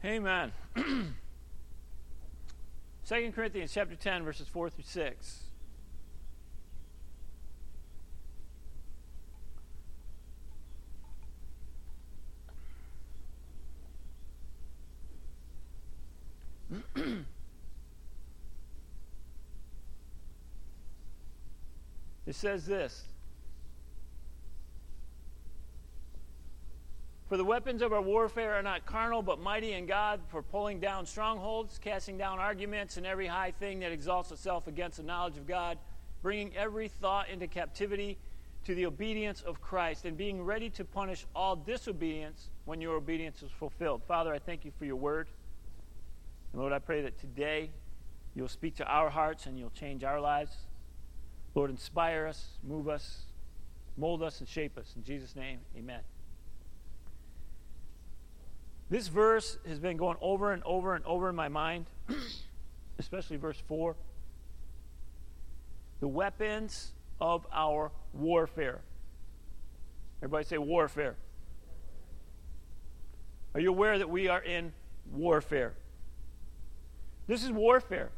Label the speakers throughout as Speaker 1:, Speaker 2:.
Speaker 1: Amen. 2 Corinthians chapter 10, verses 4 through 6. It says this: For the weapons of our warfare are not carnal, but mighty in God for pulling down strongholds, casting down arguments and every high thing that exalts itself against the knowledge of God, bringing every thought into captivity to the obedience of Christ, and being ready to punish all disobedience when your obedience is fulfilled. Father, I thank you for your word. And Lord, I pray that today you'll speak to our hearts and you'll change our lives. Lord, inspire us, move us, mold us, and shape us. In Jesus' name, amen. This verse has been going over and over and over in my mind, especially verse 4. The weapons of our warfare. Everybody say warfare. Are you aware that we are in warfare? This is warfare.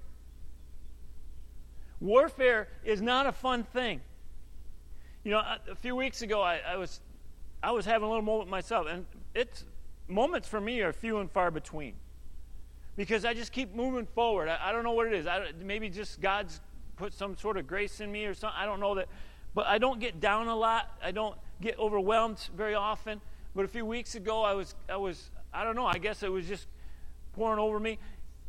Speaker 1: Warfare is not a fun thing. You know, a few weeks ago, I was having a little moment myself, and moments for me are few and far between, because I just keep moving forward. I don't know what it is. Maybe just God's put some sort of grace in me or something. I don't know that, but I don't get down a lot. I don't get overwhelmed very often. But a few weeks ago, I was I don't know. I guess it was just pouring over me,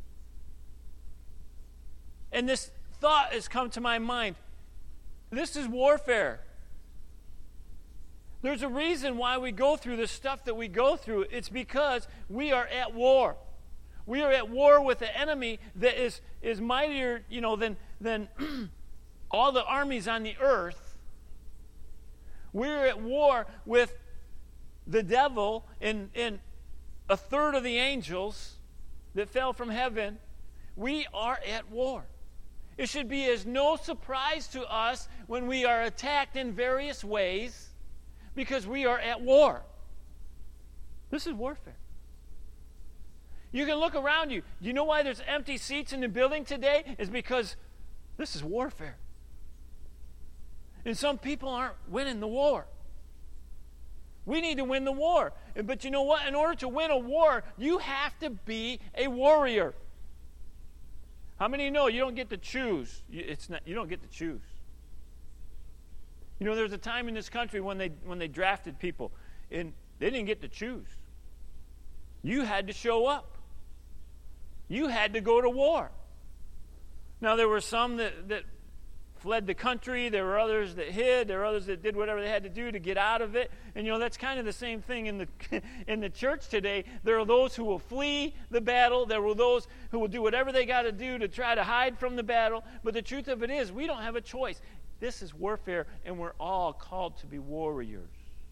Speaker 1: and this thought has come to my mind. This is warfare. There's a reason why we go through the stuff that we go through. It's because we are at war. We are at war with an enemy that is mightier, than all the armies on the earth. We're at war with the devil and a third of the angels that fell from heaven. We are at war. It should be as no surprise to us when we are attacked in various ways, because we are at war. This is warfare. You can look around you. Do you know why there's empty seats in the building today? It's because this is warfare. And some people aren't winning the war. We need to win the war. But you know what? In order to win a war, you have to be a warrior. How many of you know you don't get to choose? You don't get to choose. You know, there's a time in this country when they drafted people, and they didn't get to choose. You had to show up. You had to go to war. Now, there were some that fled the country. There were others that hid. There were others that did whatever they had to do to get out of it. And, that's kind of the same thing in the church today. There are those who will flee the battle. There are those who will do whatever they got to do to try to hide from the battle. But the truth of it is, we don't have a choice. This is warfare, and we're all called to be warriors.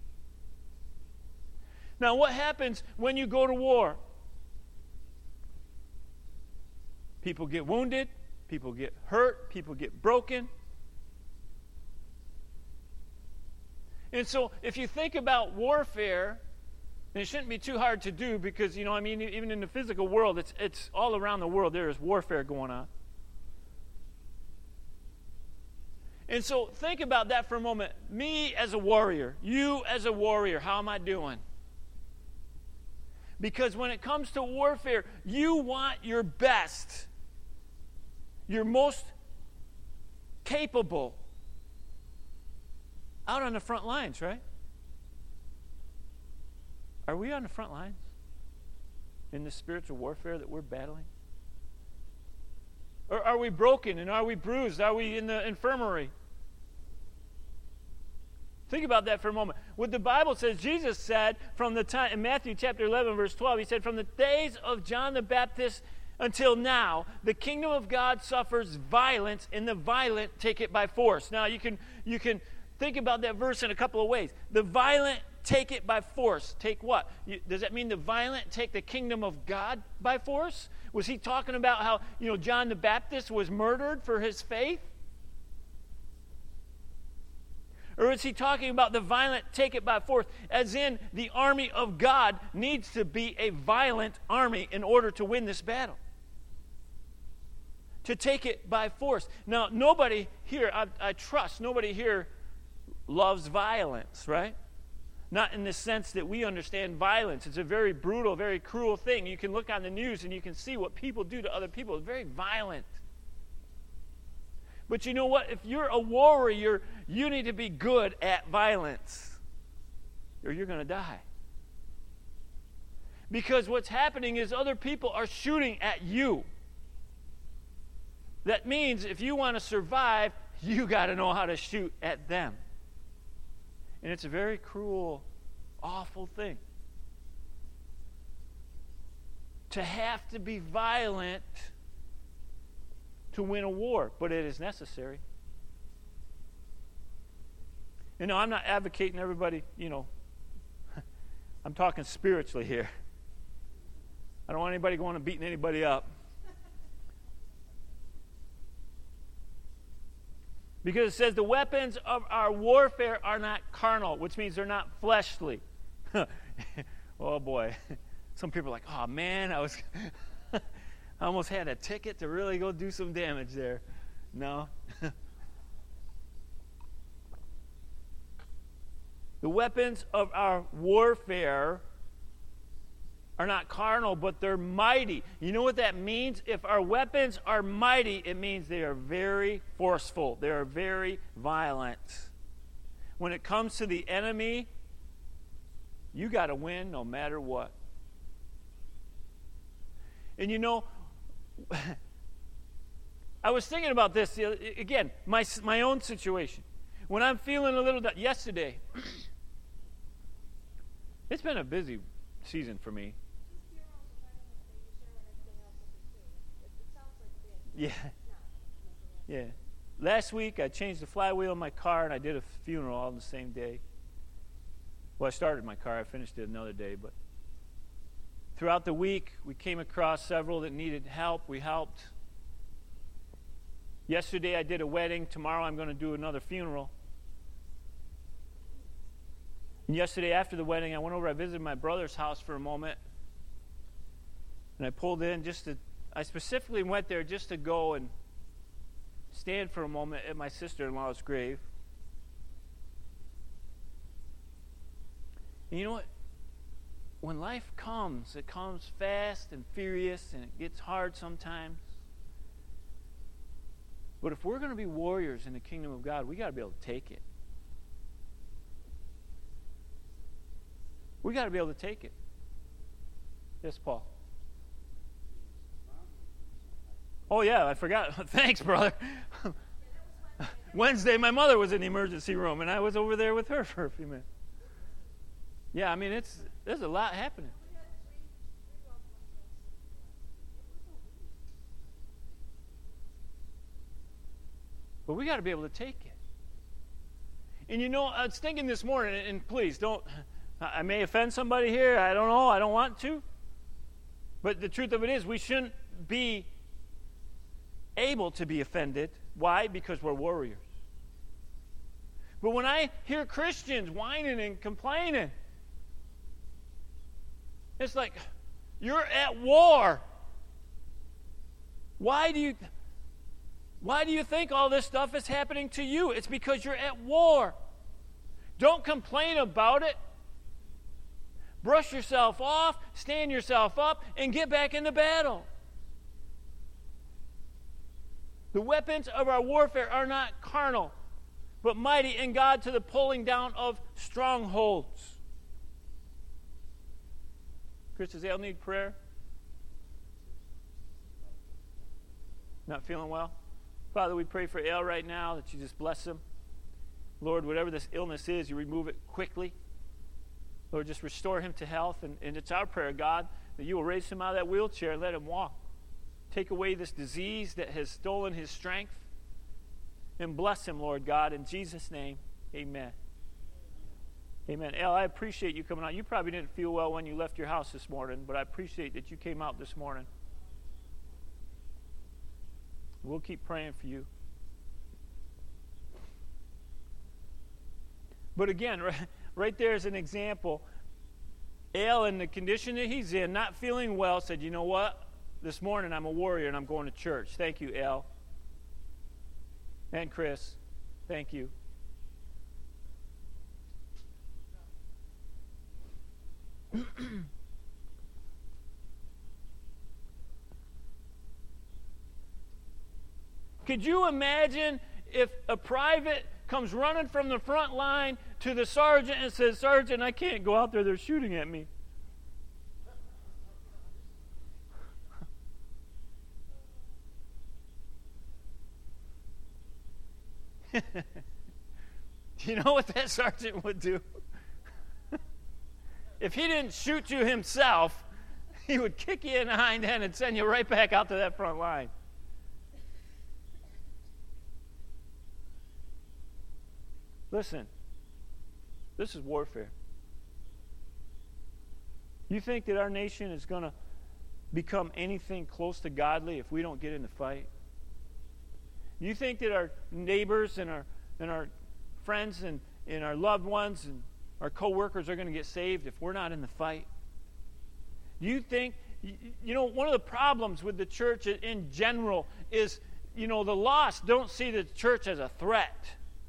Speaker 1: Now, what happens when you go to war? People get wounded. People get hurt. People get broken. And so if you think about warfare, and it shouldn't be too hard to do, because, even in the physical world, it's all around the world, there is warfare going on. And so think about that for a moment. Me as a warrior, you as a warrior, how am I doing? Because when it comes to warfare, you want your best, your most capable out on the front lines, right? Are we on the front lines in the spiritual warfare that we're battling? Or are we broken and are we bruised? Are we in the infirmary? Think about that for a moment. What the Bible says, Jesus said from the time, in Matthew chapter 11, verse 12, he said, from the days of John the Baptist until now, the kingdom of God suffers violence, and the violent take it by force. Now, you can think about that verse in a couple of ways. The violent take it by force. Take what? Does that mean the violent take the kingdom of God by force? Was he talking about how, John the Baptist was murdered for his faith? Or is he talking about the violent take it by force? As in, the army of God needs to be a violent army in order to win this battle. To take it by force. Now, nobody here, I trust, nobody here loves violence, right? Not in the sense that we understand violence. It's a very brutal, very cruel thing. You can look on the news and you can see what people do to other people. It's very violent. But you know what? If you're a warrior, you need to be good at violence, or you're going to die. Because what's happening is other people are shooting at you. That means if you want to survive, you got to know how to shoot at them. And it's a very cruel, awful thing. To have to be violent to win a war, but it is necessary. You know, I'm not advocating everybody, I'm talking spiritually here. I don't want anybody going and beating anybody up. Because it says the weapons of our warfare are not carnal, which means they're not fleshly. Oh boy. Some people are like, oh man, I almost had a ticket to really go do some damage there. No. The weapons of our warfare are not carnal, but they're mighty. You know what that means? If our weapons are mighty, it means they are very forceful. They are very violent. When it comes to the enemy, you got to win no matter what. And you know, I was thinking about this again, my own situation. When I'm feeling a little yesterday, it's been a busy season for me. Yeah. Last week I changed the flywheel in my car and I did a funeral all on the same day. Well, I started my car. I finished it another day. But throughout the week, we came across several that needed help. We helped. Yesterday I did a wedding. Tomorrow I'm going to do another funeral. And yesterday after the wedding, I went over, I visited my brother's house for a moment. And I pulled in I specifically went there just to go and stand for a moment at my sister-in-law's grave. And you know what? When life comes, it comes fast and furious, and it gets hard sometimes. But if we're going to be warriors in the kingdom of God, we got to be able to take it. We got to be able to take it. Yes, Paul. Oh, yeah, I forgot. Thanks, brother. Wednesday, my mother was in the emergency room, and I was over there with her for a few minutes. Yeah, I mean, there's a lot happening. But we got to be able to take it. And you know, I was thinking this morning, and please don't, I may offend somebody here. I don't know. I don't want to. But the truth of it is, we shouldn't be able to be offended. Why? Because we're warriors. But when I hear Christians whining and complaining, it's like, you're at war. Why do you think all this stuff is happening to you? It's because you're at war. Don't complain about it. Brush yourself off, stand yourself up, and get back into battle. The weapons of our warfare are not carnal, but mighty in God to the pulling down of strongholds. Chris, does Al need prayer? Not feeling well? Father, we pray for Al right now, that you just bless him. Lord, whatever this illness is, you remove it quickly. Lord, just restore him to health. And it's our prayer, God, that you will raise him out of that wheelchair and let him walk. Take away this disease that has stolen his strength. And bless him, Lord God, in Jesus' name. Amen. Amen. Al, I appreciate you coming out. You probably didn't feel well when you left your house this morning, but I appreciate that you came out this morning. We'll keep praying for you. But again, right there is an example. Al, in the condition that he's in, not feeling well, said, you know what? This morning I'm a warrior and I'm going to church. Thank you, Al. And Chris, thank you. Could you imagine if a private comes running from the front line to the sergeant and says, Sergeant, I can't go out there, they're shooting at me. You know what that sergeant would do? If he didn't shoot you himself, he would kick you in the hind end and send you right back out to that front line. Listen, this is warfare. You think that our nation is going to become anything close to godly if we don't get in the fight? You think that our neighbors and our friends and our loved ones and our co-workers are going to get saved if we're not in the fight? Do you think, one of the problems with the church in general is, the lost don't see the church as a threat.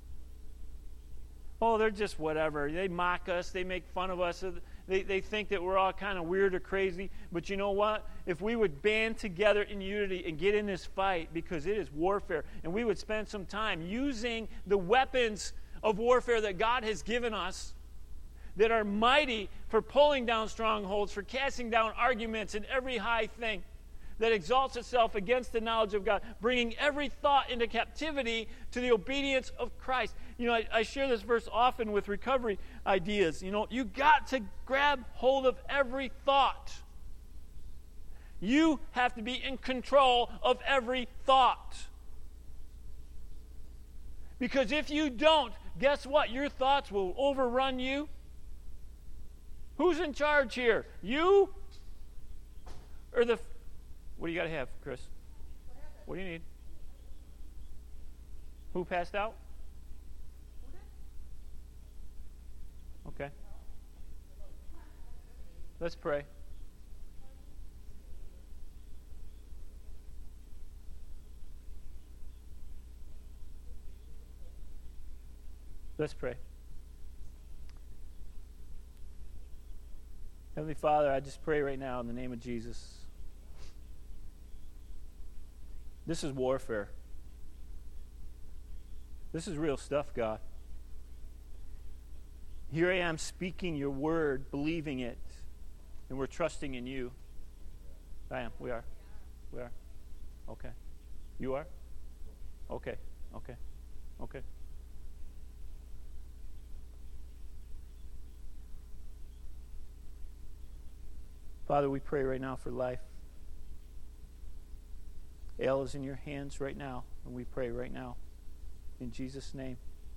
Speaker 1: Oh, they're just whatever. They mock us. They make fun of us. They think that we're all kind of weird or crazy. But you know what? If we would band together in unity and get in this fight, because it is warfare, and we would spend some time using the weapons of warfare that God has given us that are mighty for pulling down strongholds, for casting down arguments and every high thing that exalts itself against the knowledge of God, bringing every thought into captivity to the obedience of Christ. I share this verse often with recovery ideas. You got to grab hold of every thought. You have to be in control of every thought. Because if you don't, guess what? Your thoughts will overrun you. Who's in charge here? You? Or the... What do you got to have, Chris? What do you need? Who passed out? Okay. Let's pray. Let's pray. Heavenly Father, I just pray right now in the name of Jesus. This is warfare. This is real stuff, God. Here I am speaking your word, believing it, and we're trusting in you. I am. We are. We are. Okay. You are? Okay. Okay. Okay. Father, we pray right now for life. Al is in your hands right now, and we pray right now in Jesus' name.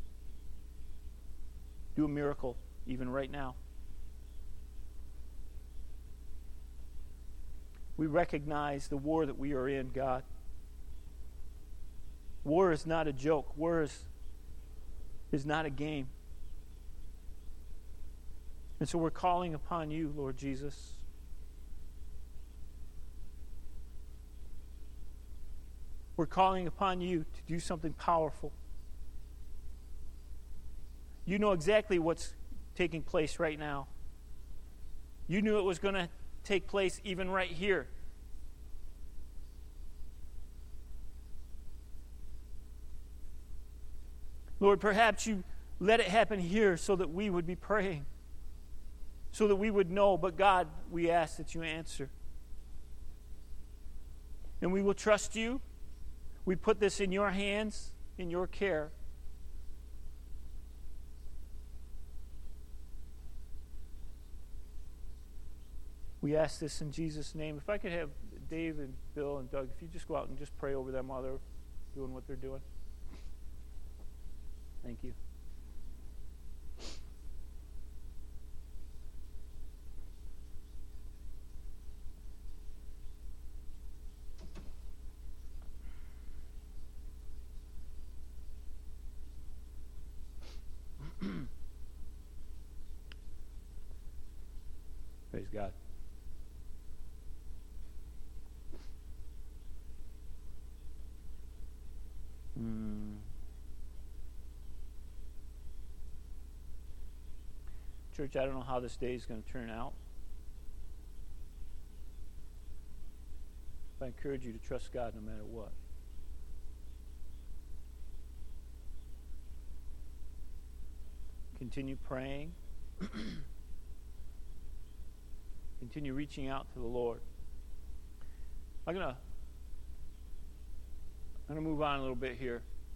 Speaker 1: Do a miracle even right now. We recognize the war that we are in, God. War is not a joke. War is not a game. And so we're calling upon you, Lord Jesus. We're calling upon you to do something powerful. You know exactly what's taking place right now. You knew it was going to take place even right here. Lord, perhaps you let it happen here so that we would be praying, so that we would know. But God, we ask that you answer. And we will trust you. We put this in your hands, in your care. We ask this in Jesus' name. If I could have Dave and Bill and Doug, if you just go out and just pray over them while they're doing what they're doing. Thank you. God. Church, I don't know how this day is going to turn out. But I encourage you to trust God no matter what. Continue praying. Continue reaching out to the Lord. I'm going to move on a little bit here.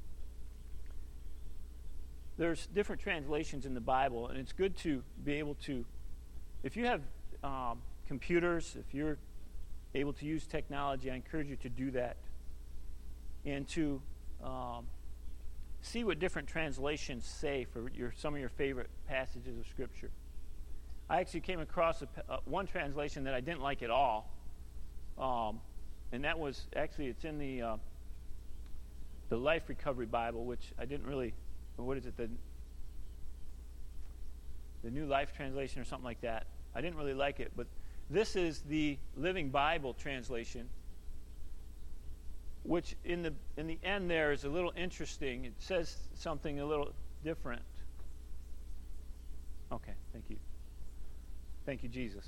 Speaker 1: There's different translations in the Bible, and it's good to be able to, if you have computers, if you're able to use technology, I encourage you to do that and to see what different translations say for some of your favorite passages of Scripture. I actually came across one translation that I didn't like at all, and that was actually, it's in the Life Recovery Bible, which I didn't really. What is it, the New Life Translation or something like that. I didn't really like it, but this is the Living Bible translation, which in the end there is a little interesting. It says something a little different. Okay, thank you. Thank you, Jesus.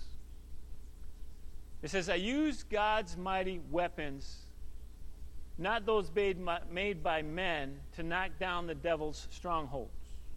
Speaker 1: It says, I use God's mighty weapons, not those made by men, to knock down the devil's strongholds.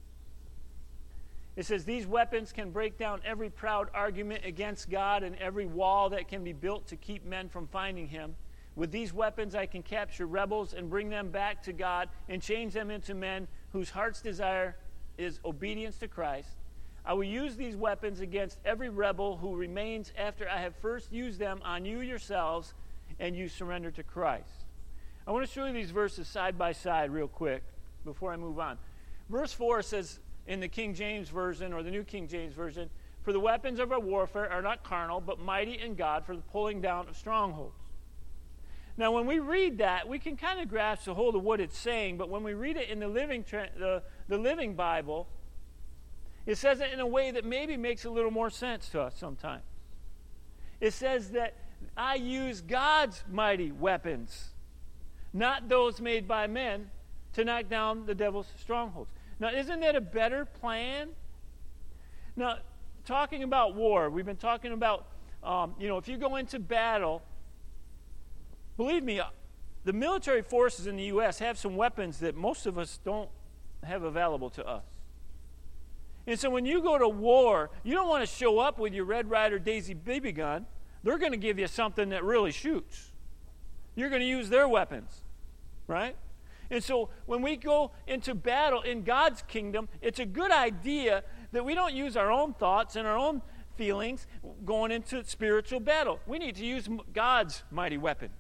Speaker 1: It says, these weapons can break down every proud argument against God and every wall that can be built to keep men from finding him. With these weapons, I can capture rebels and bring them back to God and change them into men whose heart's desire is obedience to Christ. I will use these weapons against every rebel who remains after I have first used them on you yourselves and you surrender to Christ. I want to show you these verses side by side real quick before I move on. Verse 4 says in the King James Version or the New King James Version, for the weapons of our warfare are not carnal, but mighty in God for the pulling down of strongholds. Now, when we read that, we can kind of grasp a hold of what it's saying, but when we read it in the Living Bible, it says it in a way that maybe makes a little more sense to us sometimes. It says that I use God's mighty weapons, not those made by men, to knock down the devil's strongholds. Now, isn't that a better plan? Now, talking about war, we've been talking about, if you go into battle, believe me, the military forces in the U.S. have some weapons that most of us don't have available to us. And so when you go to war, you don't want to show up with your Red Ryder Daisy BB gun. They're going to give you something that really shoots. You're going to use their weapons, right? And so when we go into battle in God's kingdom, it's a good idea that we don't use our own thoughts and our own feelings going into spiritual battle. We need to use God's mighty weapons.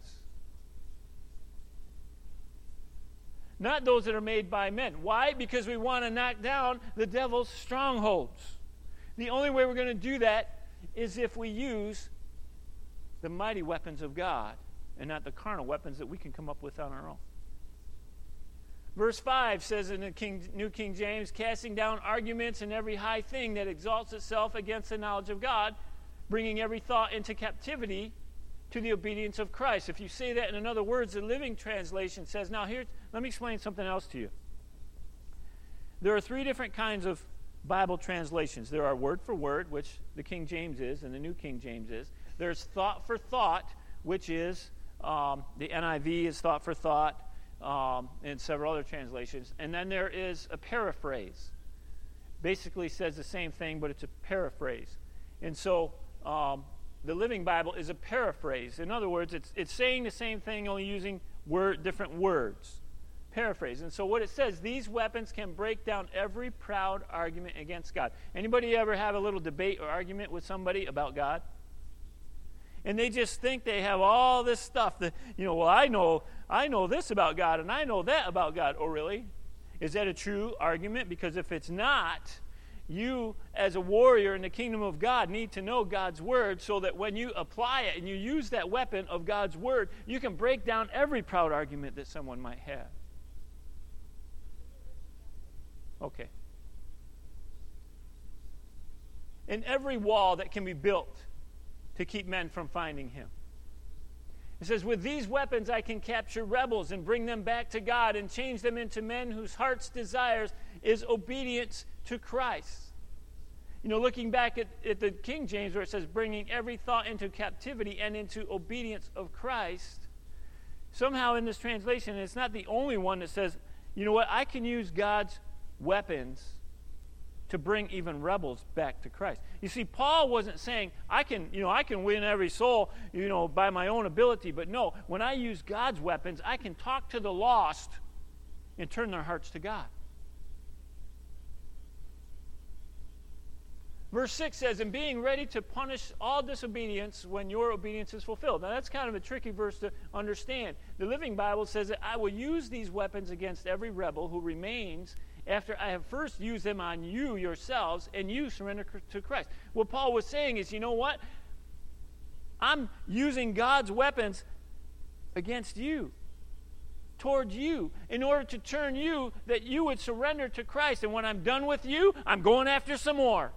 Speaker 1: Not those that are made by men. Why? Because we want to knock down the devil's strongholds. The only way we're going to do that is if we use the mighty weapons of God and not the carnal weapons that we can come up with on our own. Verse 5 says in the New King James, casting down arguments and every high thing that exalts itself against the knowledge of God, bringing every thought into captivity to the obedience of Christ. If you say that in other words, the Living Translation says, now here, let me explain something else to you. There are three different kinds of Bible translations. There are word for word, which the King James is and the New King James is. There's thought for thought, which is the NIV is thought for thought, and several other translations. And then there is a paraphrase. Basically says the same thing, but it's a paraphrase. And so the Living Bible is a paraphrase. In other words, it's saying the same thing, only using different words. Paraphrase. And so what it says, these weapons can break down every proud argument against God. Anybody ever have a little debate or argument with somebody about God? And they just think they have all this stuff that, well, I know this about God and I know that about God. Oh, really? Is that a true argument? Because if it's not, you as a warrior in the kingdom of God need to know God's word so that when you apply it and you use that weapon of God's word, you can break down every proud argument that someone might have. Okay. And every wall that can be built to keep men from finding him. It says, with these weapons I can capture rebels and bring them back to God and change them into men whose heart's desires is obedience to Christ. You know, looking back at the King James where it says, bringing every thought into captivity and into obedience of Christ, somehow in this translation, and it's not the only one that says, you know what, I can use God's weapons to bring even rebels back to Christ. You see, Paul wasn't saying, I can win every soul, by my own ability. But no, when I use God's weapons, I can talk to the lost and turn their hearts to God. Verse 6 says, and being ready to punish all disobedience when your obedience is fulfilled. Now, that's kind of a tricky verse to understand. The Living Bible says that I will use these weapons against every rebel who remains after I have first used them on you yourselves and you surrender to Christ. What Paul was saying is, you know what? I'm using God's weapons against you, towards you, in order to turn you, that you would surrender to Christ. And when I'm done with you, I'm going after some more.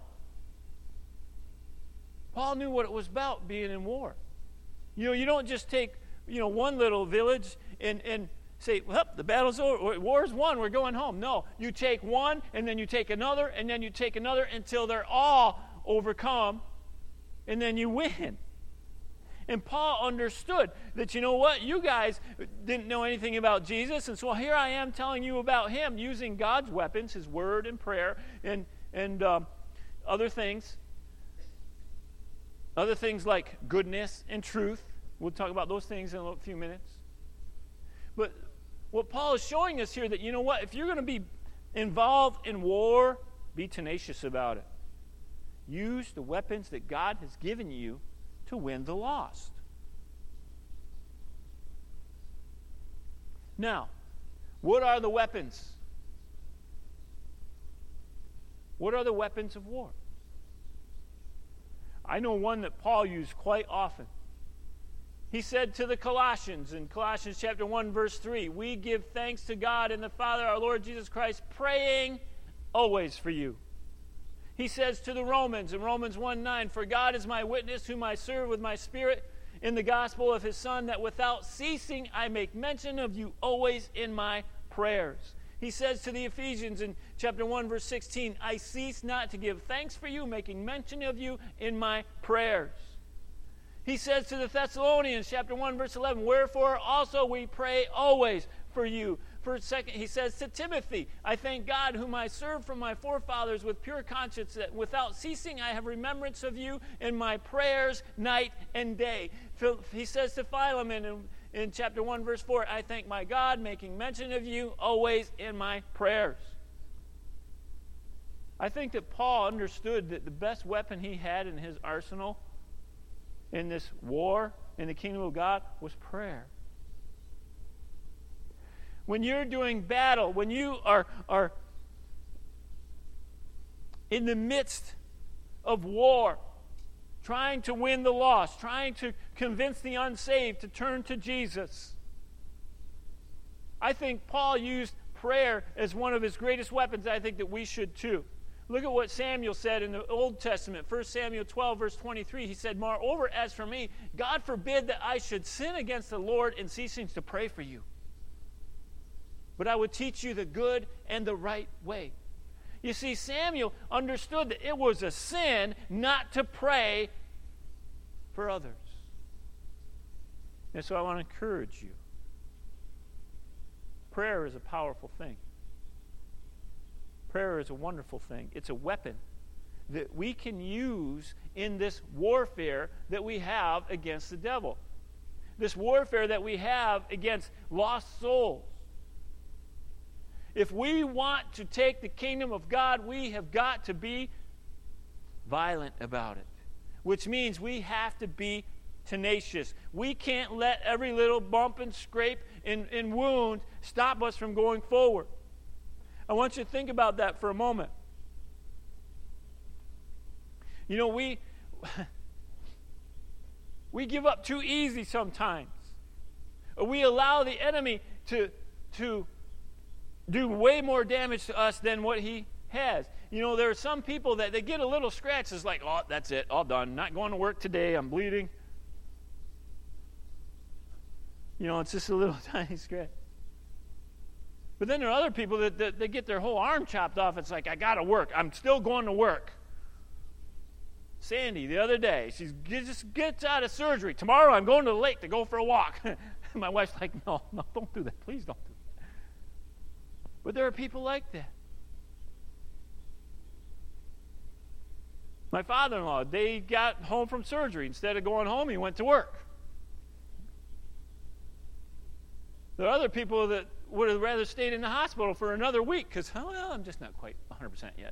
Speaker 1: Paul knew what it was about being in war. You don't just take, one little village and say, well, the battle's over, war's won, we're going home. No, you take one, and then you take another, and then you take another until they're all overcome, and then you win. And Paul understood that, you know what, you guys didn't know anything about Jesus, and so here I am telling you about him using God's weapons, his word and prayer, and other things. Other things like goodness and truth. We'll talk about those things in a few minutes. But what Paul is showing us here, that, you know what, if you're going to be involved in war, be tenacious about it. Use the weapons that God has given you to win the lost. Now, what are the weapons? What are the weapons of war? I know one that Paul used quite often. He said to the Colossians in Colossians chapter 1, verse 3, we give thanks to God and the Father, our Lord Jesus Christ, praying always for you. He says to the Romans in Romans 1:9, for God is my witness, whom I serve with my spirit in the gospel of his Son, that without ceasing I make mention of you always in my prayers. He says to the Ephesians in chapter 1, verse 16, I cease not to give thanks for you, making mention of you in my prayers. He says to the Thessalonians, chapter 1, verse 11, wherefore also we pray always for you. He says to Timothy, I thank God whom I serve from my forefathers with pure conscience, that without ceasing I have remembrance of you in my prayers night and day. He says to Philemon in chapter 1, verse 4, I thank my God, making mention of you always in my prayers. I think that Paul understood that the best weapon he had in his arsenal in this war in the kingdom of God was prayer. When you're doing battle, when you are in the midst of war, trying to win the lost, trying to convince the unsaved to turn to Jesus, I think Paul used prayer as one of his greatest weapons. I think that we should too. Look at what Samuel said in the Old Testament, 1 Samuel 12, verse 23. He said, moreover, as for me, God forbid that I should sin against the Lord in ceasing to pray for you. But I would teach you the good and the right way. You see, Samuel understood that it was a sin not to pray for others. And so I want to encourage you. Prayer is a powerful thing. Prayer is a wonderful thing. It's a weapon that we can use in this warfare that we have against the devil. This warfare that we have against lost souls. If we want to take the kingdom of God, we have got to be violent about it, which means we have to be tenacious. We can't let every little bump and scrape and wound stop us from going forward. I want you to think about that for a moment. You know, we give up too easy sometimes. We allow the enemy to do way more damage to us than what he has. there are some people that they get a little scratch. It's like, oh, that's it, all done. Not going to work today. I'm bleeding. It's just a little tiny scratch. But then there are other people that they get their whole arm chopped off. It's like, I got to work. I'm still going to work. Sandy, the other day, she just gets out of surgery. Tomorrow I'm going to the lake to go for a walk. My wife's like, no, don't do that. Please don't do that. But there are people like that. My father-in-law, they got home from surgery. Instead of going home, he went to work. There are other people that would have rather stayed in the hospital for another week because, well, I'm just not quite 100% yet.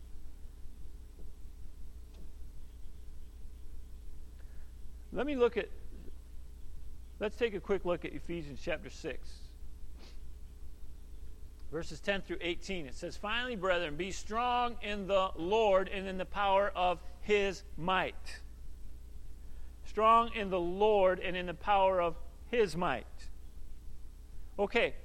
Speaker 1: Let's take a quick look at Ephesians chapter 6. Verses 10 through 18. It says, finally, brethren, be strong in the Lord and in the power of his might. Strong in the Lord and in the power of his might. Okay.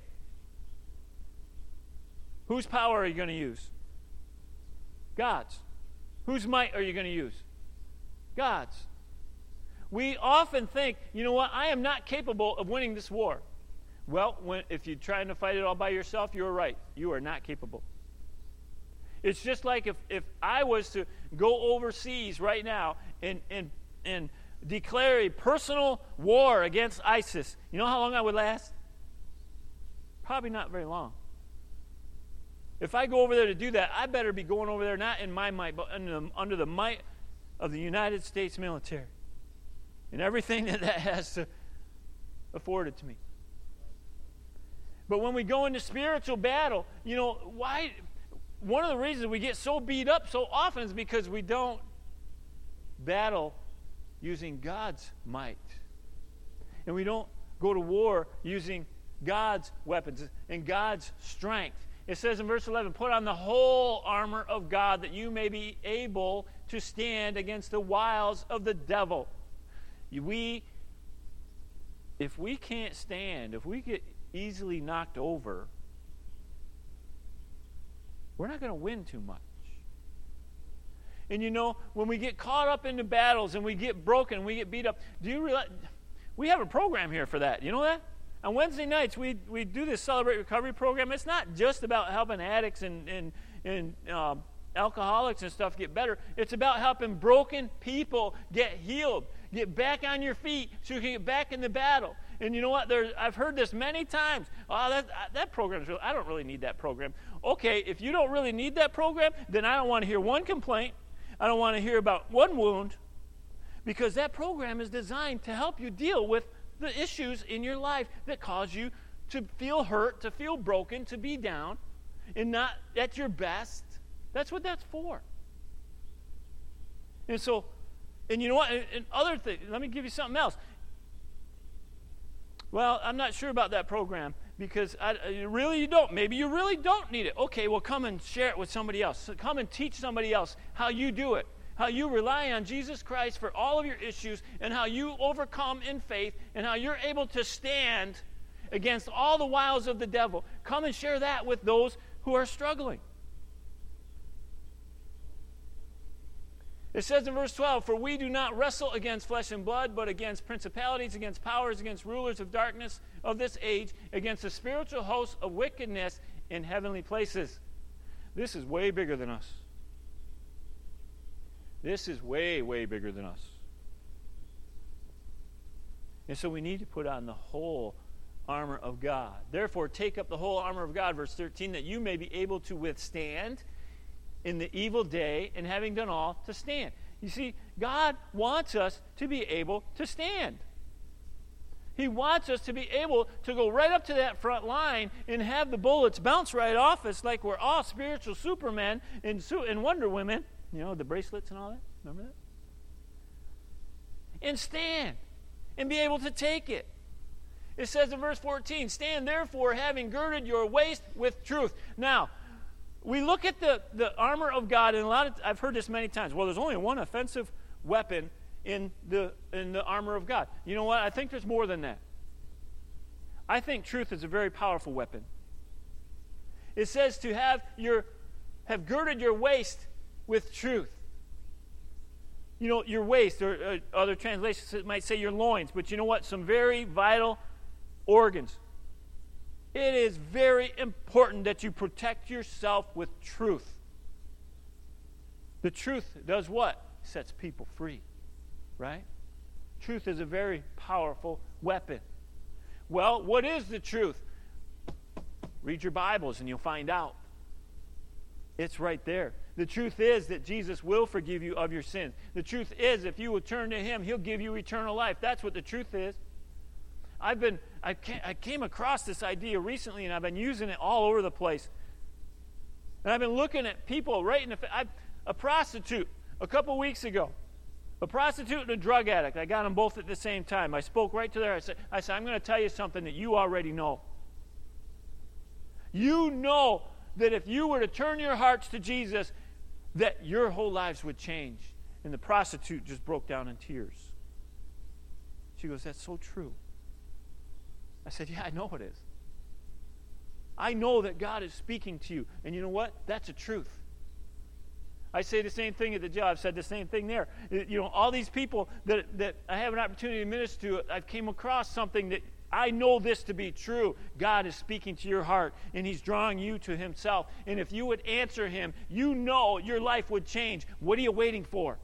Speaker 1: Whose power are you going to use? God's. Whose might are you going to use? God's. We often think, I am not capable of winning this war. Well, if you're trying to fight it all by yourself, you're right. You are not capable. It's just like if I was to go overseas right now and declare a personal war against ISIS, you know how long I would last? Probably not very long. If I go over there to do that, I better be going over there not in my might, but under the might of the United States military. And everything that has to afford it to me. But when we go into spiritual battle, why? One of the reasons we get so beat up so often is because we don't battle using God's might. And we don't go to war using God's weapons and God's strength. It says in verse 11, put on the whole armor of God that you may be able to stand against the wiles of the devil. If we can't stand, if we get easily knocked over, we're not going to win too much. And when we get caught up into battles and we get broken, we get beat up, do you realize we have a program here for that? You know that? On Wednesday nights, we do this Celebrate Recovery program. It's not just about helping addicts and alcoholics and stuff get better. It's about helping broken people get healed, get back on your feet so you can get back in the battle. And you know what? I've heard this many times. Oh, that program's I don't really need that program. Okay, if you don't really need that program, then I don't want to hear one complaint. I don't want to hear about one wound, because that program is designed to help you deal with the issues in your life that cause you to feel hurt, to feel broken, to be down, and not at your best. That's what that's for. And so, and you know what? And other things, let me give you something else. Well, I'm not sure about that program because you don't. Maybe you really don't need it. Okay, well, come and share it with somebody else. So come and teach somebody else how you do it, how you rely on Jesus Christ for all of your issues, and how you overcome in faith, and how you're able to stand against all the wiles of the devil. Come and share that with those who are struggling. It says in verse 12, for we do not wrestle against flesh and blood, but against principalities, against powers, against rulers of darkness of this age, against the spiritual hosts of wickedness in heavenly places. This is way bigger than us. This is way, way bigger than us. And so we need to put on the whole armor of God. Therefore, take up the whole armor of God, verse 13, that you may be able to withstand in the evil day, and having done all, to stand. You see, God wants us to be able to stand. He wants us to be able to go right up to that front line and have the bullets bounce right off us like we're all spiritual supermen and Wonder Women. You know, the bracelets and all that. Remember that? And stand and be able to take it. It says in verse 14, stand therefore having girded your waist with truth. Now, we look at the armor of God, and I've heard this many times. Well, there's only one offensive weapon in the armor of God. You know what? I think there's more than that. I think truth is a very powerful weapon. It says to have your have girded your waist with truth. You know, your waist, or other translations might say your loins, but you know what? Some very vital organs. It is very important that you protect yourself with truth. The truth does what? Sets people free, right? Truth is a very powerful weapon. Well, what is the truth? Read your Bibles and you'll find out. It's right there. The truth is that Jesus will forgive you of your sins. The truth is, if you will turn to Him, He'll give you eternal life. That's what the truth is. I came across this idea recently, and I've been using it all over the place. And I've been looking at people right in the face. A prostitute a couple weeks ago. A prostitute and a drug addict. I got them both at the same time. I spoke right to her. I said, I'm going to tell you something that you already know. You know that if you were to turn your hearts to Jesus, that your whole lives would change. And the prostitute just broke down in tears. She goes, that's so true. I said, yeah, I know it is. I know that God is speaking to you. And you know what? That's a truth. I say the same thing at the job. I've said the same thing there. You know, all these people that I have an opportunity to minister to, I've came across something that I know this to be true. God is speaking to your heart, and He's drawing you to Himself. And if you would answer Him, you know your life would change. What are you waiting for?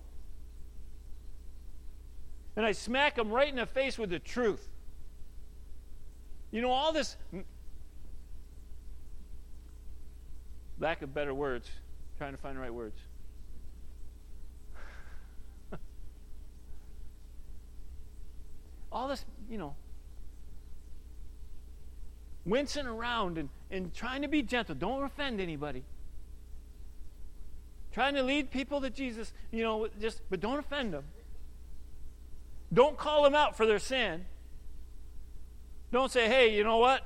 Speaker 1: And I smack them right in the face with the truth. You know, all this, lack of better words, trying to find the right words. All this, you know, wincing around and trying to be gentle. Don't offend anybody. Trying to lead people to Jesus, you know, but don't offend them. Don't call them out for their sin. Don't say, hey, you know what?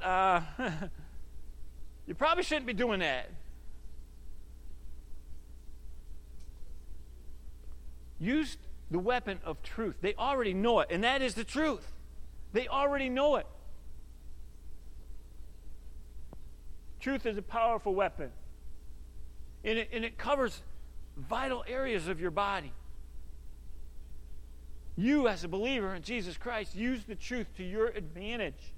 Speaker 1: You probably shouldn't be doing that. Use the weapon of truth. They already know it, and that is the truth. They already know it. Truth is a powerful weapon. And it covers vital areas of your body. You, as a believer in Jesus Christ, use the truth to your advantage.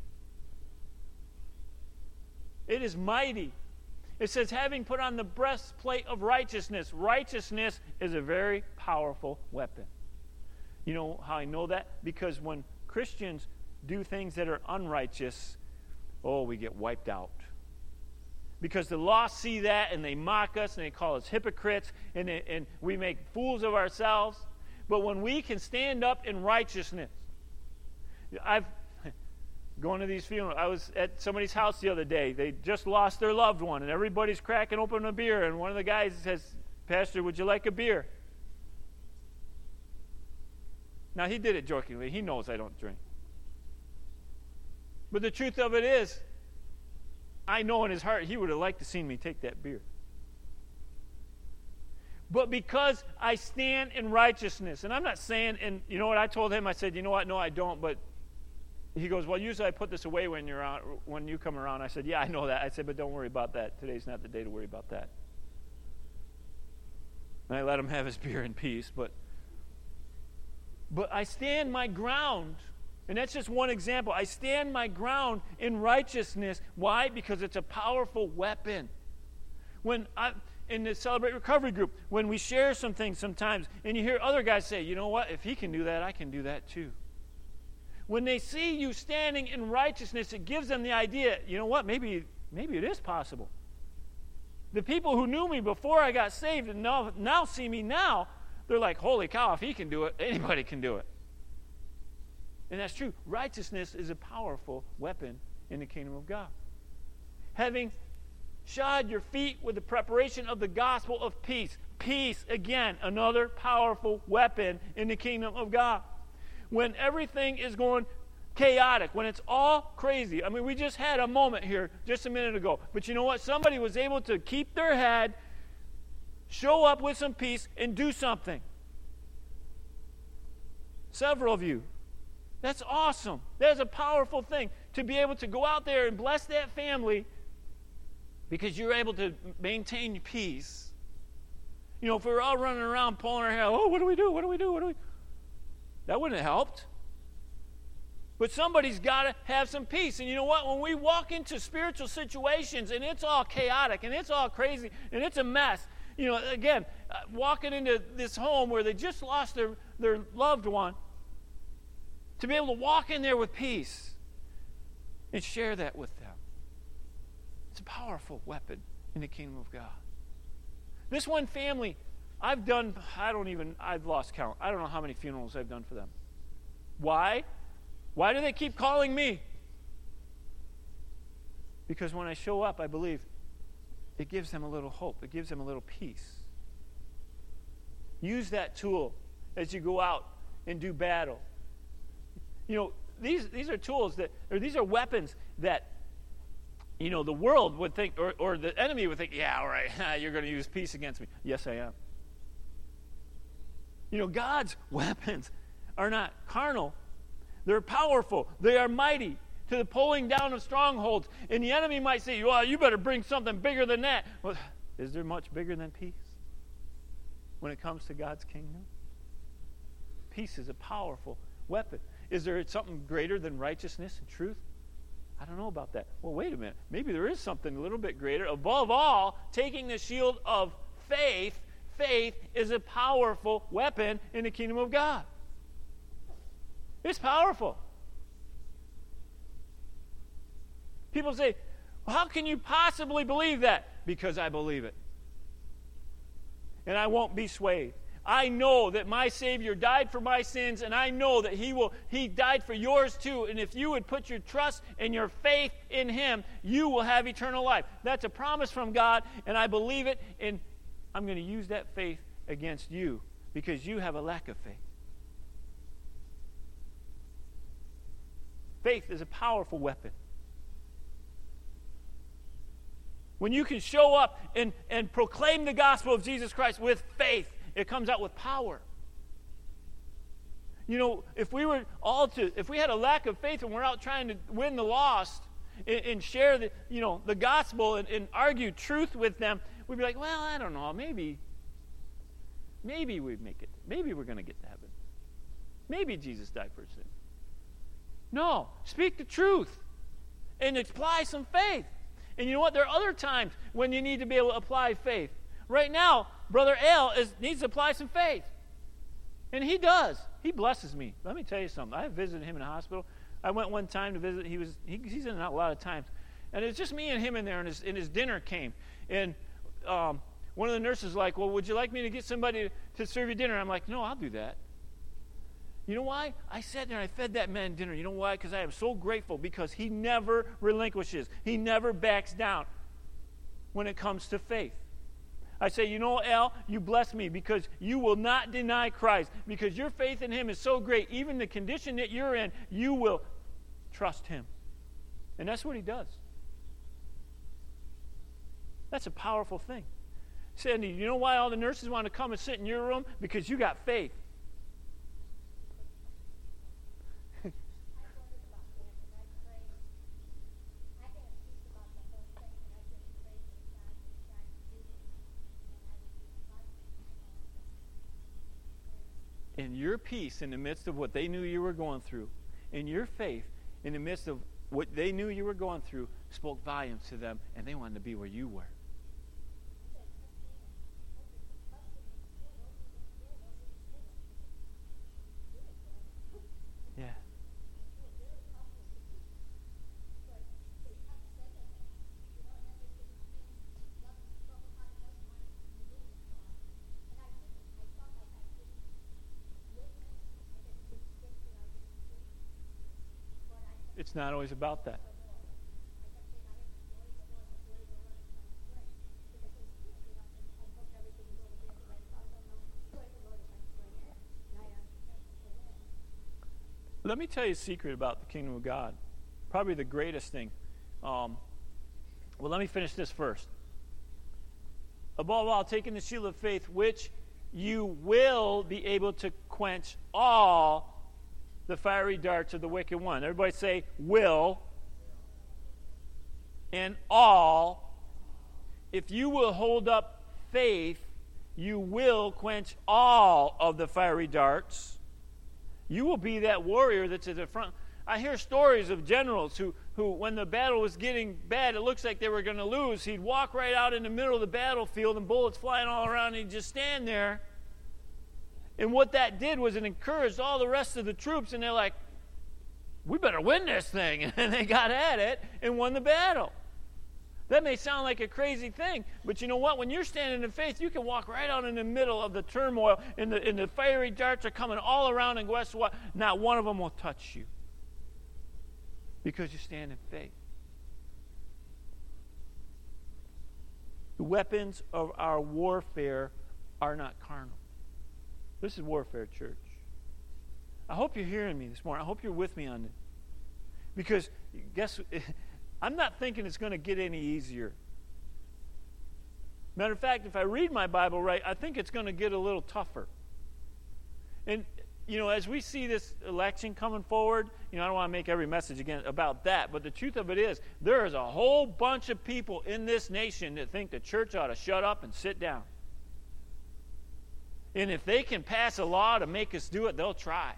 Speaker 1: It is mighty. It says, having put on the breastplate of righteousness. Righteousness is a very powerful weapon. You know how I know that? Because when Christians do things that are unrighteous, we get wiped out. Because the lost see that and they mock us and they call us hypocrites and we make fools of ourselves. But when we can stand up in righteousness, I've going to these funerals. I was at somebody's house the other day. They just lost their loved one and everybody's cracking open a beer and one of the guys says, Pastor, would you like a beer? Now, he did it jokingly. He knows I don't drink. But the truth of it is, I know in his heart he would have liked to see me take that beer. But because I stand in righteousness, and I'm not saying, and you know what I told him? I said, you know what? No, I don't. But he goes, well, usually I put this away when you come around. I said, yeah, I know that. I said, but don't worry about that. Today's not the day to worry about that. And I let him have his beer in peace, but I stand my ground. And that's just one example. I stand my ground in righteousness. Why? Because it's a powerful weapon. In the Celebrate Recovery group, when we share some things sometimes, and you hear other guys say, you know what? If he can do that, I can do that too. When they see you standing in righteousness, it gives them the idea, you know what? Maybe it is possible. The people who knew me before I got saved and now see me now, they're like, holy cow, if he can do it, anybody can do it. And that's true. Righteousness is a powerful weapon in the kingdom of God. Having shod your feet with the preparation of the gospel of peace. Peace, again, another powerful weapon in the kingdom of God. When everything is going chaotic, when it's all crazy. I mean, we just had a moment here just a minute ago. But you know what? Somebody was able to keep their head, show up with some peace, and do something. Several of you. That's awesome. That's a powerful thing to be able to go out there and bless that family because you're able to maintain peace If we were all running around pulling our hair, oh, what do we do? What do we do? That wouldn't have helped. But somebody's got to have some peace. And you know what? When we walk into spiritual situations and it's all chaotic and it's all crazy and it's a mess, again, walking into this home where they just lost their loved one, to be able to walk in there with peace and share that with them. It's a powerful weapon in the kingdom of God. This one family, I've lost count. I don't know how many funerals I've done for them. Why? Why do they keep calling me? Because when I show up, I believe it gives them a little hope. It gives them a little peace. Use that tool as you go out and do battle. These are tools these are weapons that, the world would think, or the enemy would think, yeah, all right, you're going to use peace against me. Yes, I am. God's weapons are not carnal. They're powerful. They are mighty to the pulling down of strongholds. And the enemy might say, well, you better bring something bigger than that. Well, is there much bigger than peace when it comes to God's kingdom? Peace is a powerful weapon. Is there something greater than righteousness and truth? I don't know about that. Well, wait a minute. Maybe there is something a little bit greater. Above all, taking the shield of faith. Faith is a powerful weapon in the kingdom of God. It's powerful. People say, well, how can you possibly believe that? Because I believe it. And I won't be swayed. I know that my Savior died for my sins, and I know that He died for yours too. And if you would put your trust and your faith in Him, you will have eternal life. That's a promise from God, and I believe it, and I'm going to use that faith against you because you have a lack of faith. Faith is a powerful weapon. When you can show up and proclaim the gospel of Jesus Christ with faith, it comes out with power. If we had a lack of faith and we're out trying to win the lost and share the gospel and argue truth with them, we'd be like, well, I don't know, maybe we'd make it. Maybe we're going to get to heaven. Maybe Jesus died for sin. No, speak the truth and apply some faith. And you know what? There are other times when you need to be able to apply faith. Right now, Brother Al needs to apply some faith. And he does. He blesses me. Let me tell you something. I visited him in the hospital. I went one time to visit. He's in and out a lot of times. And it's just me and him in there, and his dinner came. And one of the nurses was like, well, would you like me to get somebody to serve you dinner? I'm like, no, I'll do that. You know why? I sat there and I fed that man dinner. You know why? Because I am so grateful because he never relinquishes. He never backs down when it comes to faith. I say, Al, you bless me because you will not deny Christ because your faith in Him is so great. Even the condition that you're in, you will trust Him. And that's what He does. That's a powerful thing. Sandy, you know why all the nurses want to come and sit in your room? Because you got faith. And your peace in the midst of what they knew you were going through, and your faith in the midst of what they knew you were going through, spoke volumes to them, and they wanted to be where you were. Yeah. It's not always about that. Let me tell you a secret about the kingdom of God. Probably the greatest thing. Well, let me finish this first. Above all, taking the shield of faith, which you will be able to quench all the fiery darts of the wicked one. Everybody say, will. And all. If you will hold up faith, you will quench all of the fiery darts. You will be that warrior that's at the front. I hear stories of generals who when the battle was getting bad, it looks like they were going to lose, he'd walk right out in the middle of the battlefield and bullets flying all around, and he'd just stand there. And what that did was it encouraged all the rest of the troops, and they're like, we better win this thing. And they got at it and won the battle. That may sound like a crazy thing, but you know what? When you're standing in faith, you can walk right out in the middle of the turmoil, and the fiery darts are coming all around, and guess what? Not one of them will touch you because you stand in faith. The weapons of our warfare are not carnal. This is warfare, church. I hope you're hearing me this morning. I hope you're with me on this. Because, I'm not thinking it's going to get any easier. Matter of fact, if I read my Bible right, I think it's going to get a little tougher. And, as we see this election coming forward, I don't want to make every message again about that, but the truth of it is, there is a whole bunch of people in this nation that think the church ought to shut up and sit down. And if they can pass a law to make us do it, they'll try.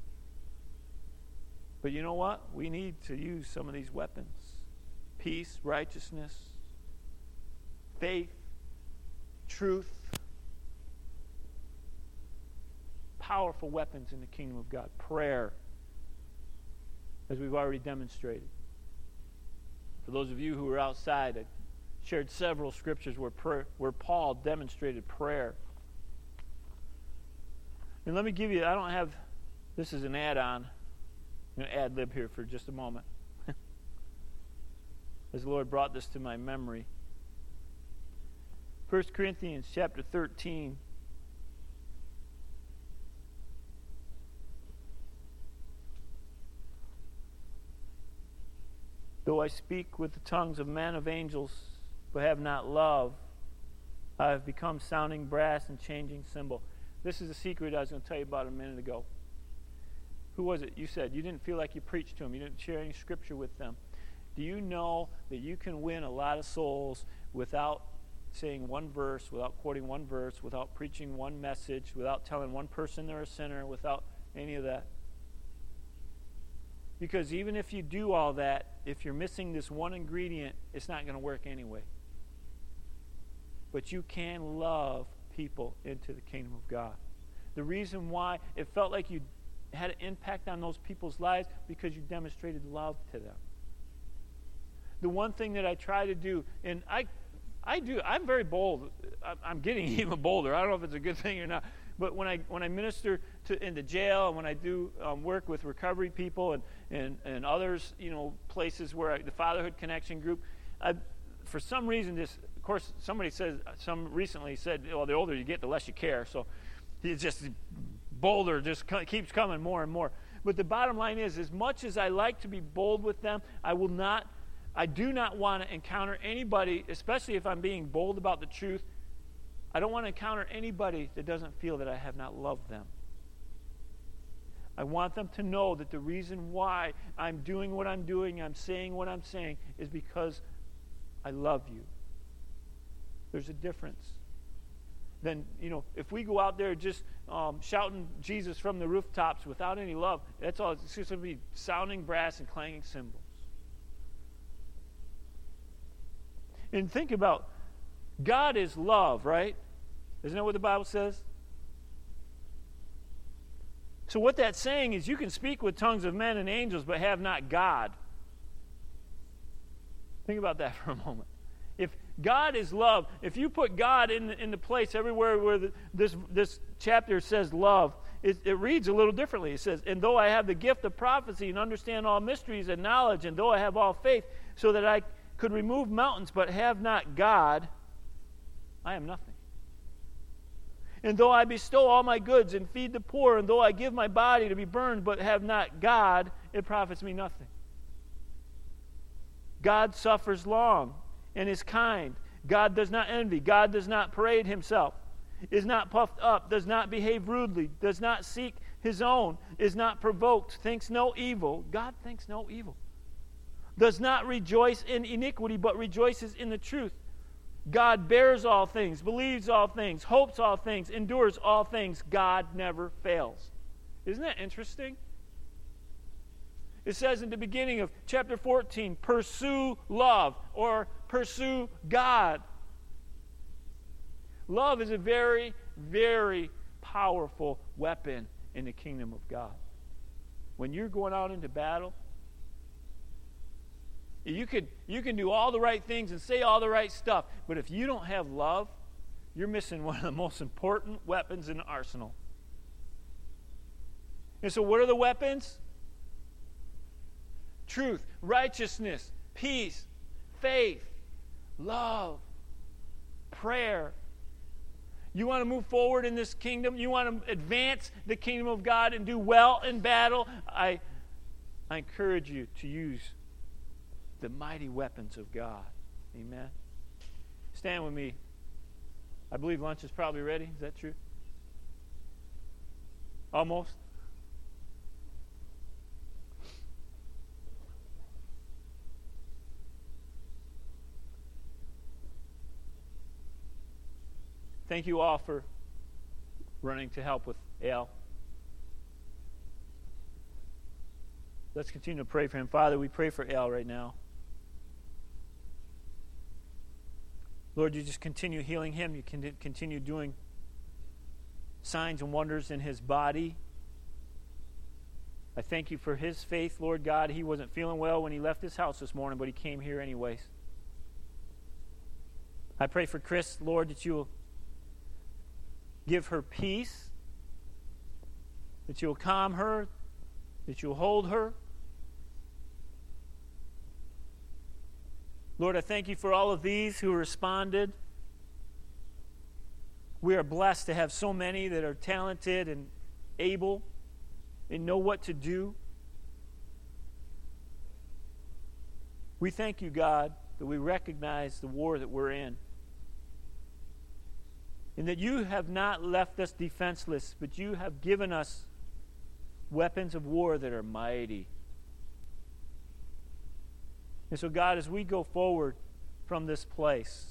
Speaker 1: But you know what? We need to use some of these weapons. Peace, righteousness, faith, truth. Powerful weapons in the kingdom of God. Prayer, as we've already demonstrated. For those of you who are outside, I shared several scriptures where Paul demonstrated prayer. And let me give you, this is an add-on. I'm going to ad-lib here for just a moment. As the Lord brought this to my memory. 1 Corinthians chapter 13. Though I speak with the tongues of men of angels, but have not love, I have become sounding brass and changing cymbal. This is a secret I was going to tell you about a minute ago. Who was it? You said you didn't feel like you preached to them. You didn't share any scripture with them. Do you know that you can win a lot of souls without saying one verse, without quoting one verse, without preaching one message, without telling one person they're a sinner, without any of that? Because even if you do all that, if you're missing this one ingredient, it's not going to work anyway. But you can love people into the kingdom of God. The reason why it felt like you had an impact on those people's lives, because you demonstrated love to them. The one thing that I try to do, and I'm very bold. I'm getting even bolder. I don't know if it's a good thing or not. But when I minister in the jail, and when I do work with recovery people and others, places where the Fatherhood Connection group, for some reason, of course, recently said, well, the older you get, the less you care. So it's just bolder, just keeps coming more and more. But the bottom line is, as much as I like to be bold with them, I do not want to encounter anybody, especially if I'm being bold about the truth. I don't want to encounter anybody that doesn't feel that I have not loved them. I want them to know that the reason why I'm doing what I'm doing, I'm saying what I'm saying, is because I love you. There's a difference. Then, if we go out there just shouting Jesus from the rooftops without any love, that's all. It's just going to be sounding brass and clanging cymbals. And think about, God is love, right? Isn't that what the Bible says? So what that's saying is you can speak with tongues of men and angels, but have not God. Think about that for a moment. If God is love, if you put God in the place everywhere where this chapter says love, it reads a little differently. It says, and though I have the gift of prophecy and understand all mysteries and knowledge, and though I have all faith, so that I could remove mountains, but have not God, I am nothing. And though I bestow all my goods and feed the poor, and though I give my body to be burned, but have not God, it profits me nothing. God suffers long and is kind. God does not envy. God does not parade himself, is not puffed up, does not behave rudely, does not seek his own, is not provoked, thinks no evil. God thinks no evil. Does not rejoice in iniquity, but rejoices in the truth. God bears all things, believes all things, hopes all things, endures all things. God never fails. Isn't that interesting? It says in the beginning of chapter 14, pursue love or pursue God. Love is a very, very powerful weapon in the kingdom of God. When you're going out into battle, you can do all the right things and say all the right stuff, but if you don't have love, you're missing one of the most important weapons in the arsenal. And so what are the weapons? Truth, righteousness, peace, faith, love, prayer. You want to move forward in this kingdom? You want to advance the kingdom of God and do well in battle? I encourage you to use the mighty weapons of God. Amen. Stand with me. I believe lunch is probably ready. Is that true? Almost. Thank you all for running to help with Al. Let's continue to pray for him. Father, we pray for Al right now. Lord, you just continue healing him. You can continue doing signs and wonders in his body. I thank you for his faith, Lord God. He wasn't feeling well when he left his house this morning, but he came here anyways. I pray for Chris, Lord, that you will give her peace, that you will calm her, that you will hold her. Lord, I thank you for all of these who responded. We are blessed to have so many that are talented and able and know what to do. We thank you, God, that we recognize the war that we're in. And that you have not left us defenseless, but you have given us weapons of war that are mighty. And so, God, as we go forward from this place,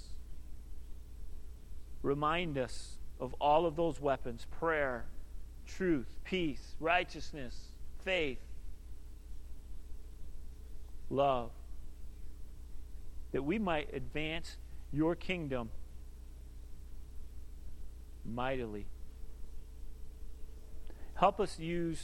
Speaker 1: remind us of all of those weapons: prayer, truth, peace, righteousness, faith, love, that we might advance your kingdom mightily. Help us use